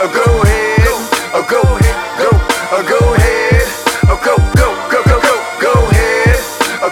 go ahead, go ahead, go ahead, go ahead,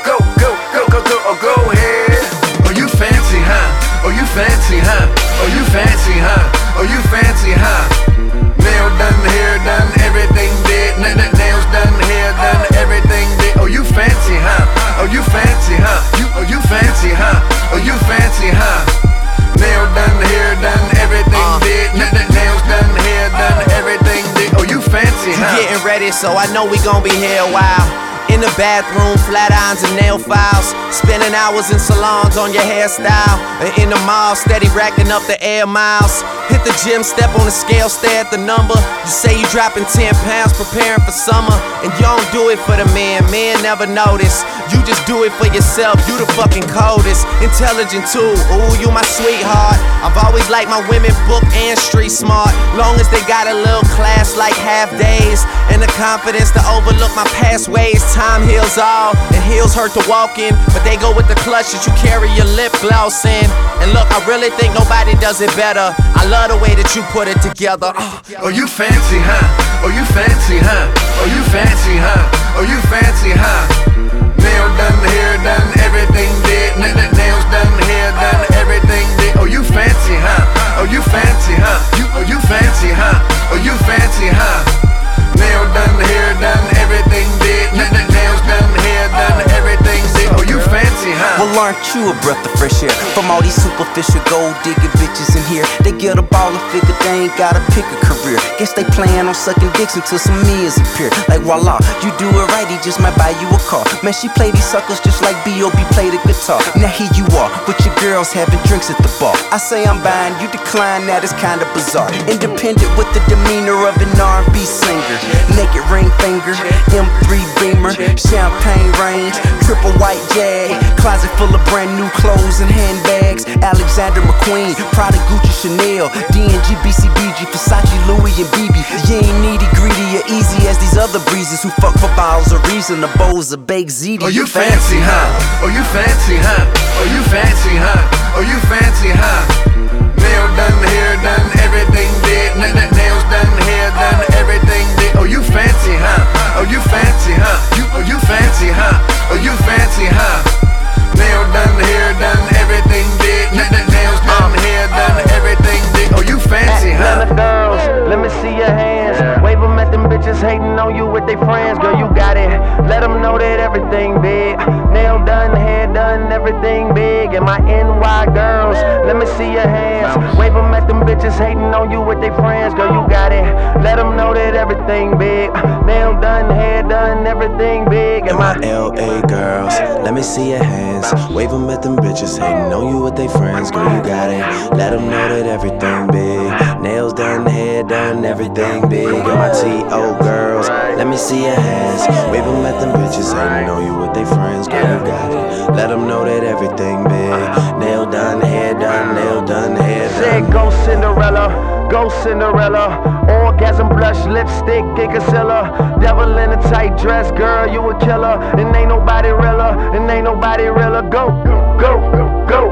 go ahead. Oh, you fancy, huh? Oh, you fancy, huh? Oh, you fancy, huh? Oh, you fancy, huh? Nail done, hair done, everything did. Nails done, hair done, everything did. Oh, you fancy, huh? Oh, you fancy, huh? Oh, you fancy, huh? Oh, you fancy, huh? Nail done, hair done, everything did. Nails done, hair done, everything did. Oh, you fancy, huh? You getting ready, so I know we gon' be here a while. In the bathroom, flat irons and nail files. Spending hours in salons on your hairstyle. And in the mall, steady racking up the air miles. Hit the gym, step on the scale, stare at the number. You say you dropping 10 pounds, preparing for summer. And you don't do it for the men never notice. You just do it for yourself, you the fucking coldest. Intelligent too, ooh, you my sweetheart. I've always liked my women book and street smart. Long as they got a little class like half days. And the confidence to overlook my past ways. Time heals all, and heels hurt to walk in. But they go with the clutch that you carry your lip gloss in. And look, I really think nobody does it better. I love the way that you put it together. Oh, you fancy, huh? Oh, you fancy, huh? Oh, you fancy, huh? Oh, you fancy, huh? Nail done, hair done, everything did. Nails done, hair done, everything did. Oh, you fancy, huh? Oh, you fancy, huh? Oh, you fancy, huh? Oh, you fancy, huh? Nail done, hair done, everything did. Nails done, hair done, everything did. Oh, you fancy, huh? Well, aren't you a breath of fresh air? From all these superficial gold digging bitches in here. They get a ball and figure they ain't gotta pick a career. Guess they plan on sucking dicks until some millions appear. Like voila, you do it right, he just might buy you a car. Man, she play these suckers just like B.O.B. play the guitar. Now here you are, with your girls having drinks at the bar. I say I'm buying, you decline, that is kinda bizarre. Independent with the demeanor of an R&B singer. Naked ring finger, M3 Beamer, champagne range, triple white Jag, closet full of brand new clothes and handbags. Alexander McQueen, Prada, Gucci, Chanel, D&G, BCBG, Versace, Louis and BB. You ain't needy, greedy, or easy as these other breezes who fuck for bottles of reason, the bowls of baked ziti. Oh, you fancy, huh? Oh, you fancy, huh? Oh, you fancy, huh? Oh, you fancy, huh? Nail done, hair done, everything did. Nails done, hair done, everything did. Oh, you fancy, huh? Oh, you fancy, huh? Oh, you fancy, huh? Oh, you fancy, huh? Nail done, hair done, everything did. Nails done, hair done, everything did. Oh, you fancy, huh? Atlanta girls, let me see your hands. Wave them at them bitches hating on you with their friends. Girl, you got it. Let them know that everything big. Nail done, hair done, everything big. And my NY girls, let me see your hands. Wave them at them bitches hating on you with their friends. Girl, you got it. Let them know that everything big. Nail done, hair done, everything big. And my LA girls, let me see your hands. Wave them at them bitches hating on you with their friends. Girl, you got it. Let them know that everything big. Nails done, hair done, everything big. And my TO girls, let me see your hands. Wave them at them bitches hating on you with their friends. Girl, you got it. Let them know that everything big. Nail done, hair done, nail done, hair done. Said go Cinderella, go Cinderella. Orgasm, blush, lipstick, and concealer. Devil in a tight dress, girl, you a killer. And ain't nobody realer, and ain't nobody realer. Go, go, go, go,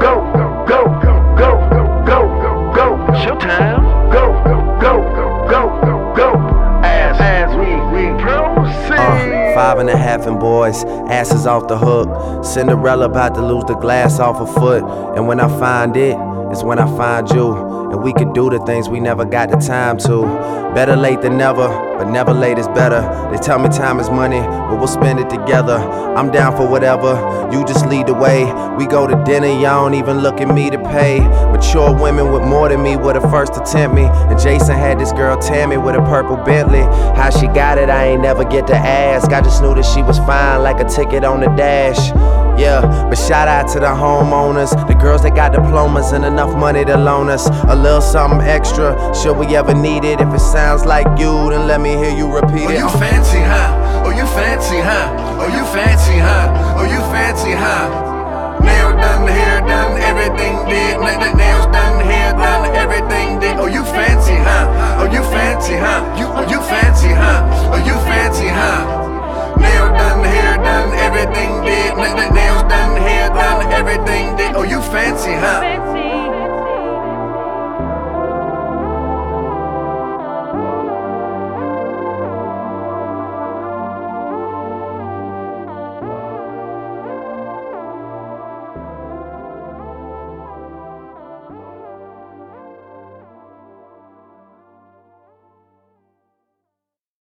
go, go, go, go, go. Showtime. Go, go, go, go. As we proceed. 5.5 and boys, asses off the hook. Cinderella about to lose the glass off her foot. And when I find it, it's when I find you. And we can do the things we never got the time to. Better late than never, but never late is better. They tell me time is money, but we'll spend it together. I'm down for whatever, you just lead the way. We go to dinner, y'all don't even look at me to pay. Mature women with more than me were the first to tempt me. And Jason had this girl Tammy with a purple Bentley. How she got it, I ain't never get to ask. I just knew that she was fine like a ticket on the dash. Yeah, but shout out to the homeowners, the girls that got diplomas and enough money to loan us a little something extra, should we ever need it. If it sounds like you, then let me hear you repeat it. Oh, you fancy, huh? Oh, you fancy, huh? Oh, you fancy, huh? Oh, you fancy, huh? Nail done, hair done, everything did. Nails done, hair done, everything did.